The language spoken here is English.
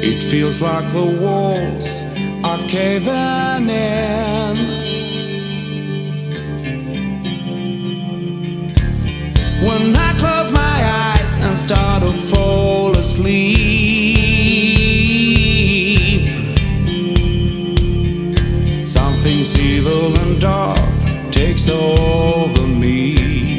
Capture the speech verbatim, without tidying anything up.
It feels like the walls are caving in. When I close my eyes and start to fall asleep, something's evil and dark takes over me.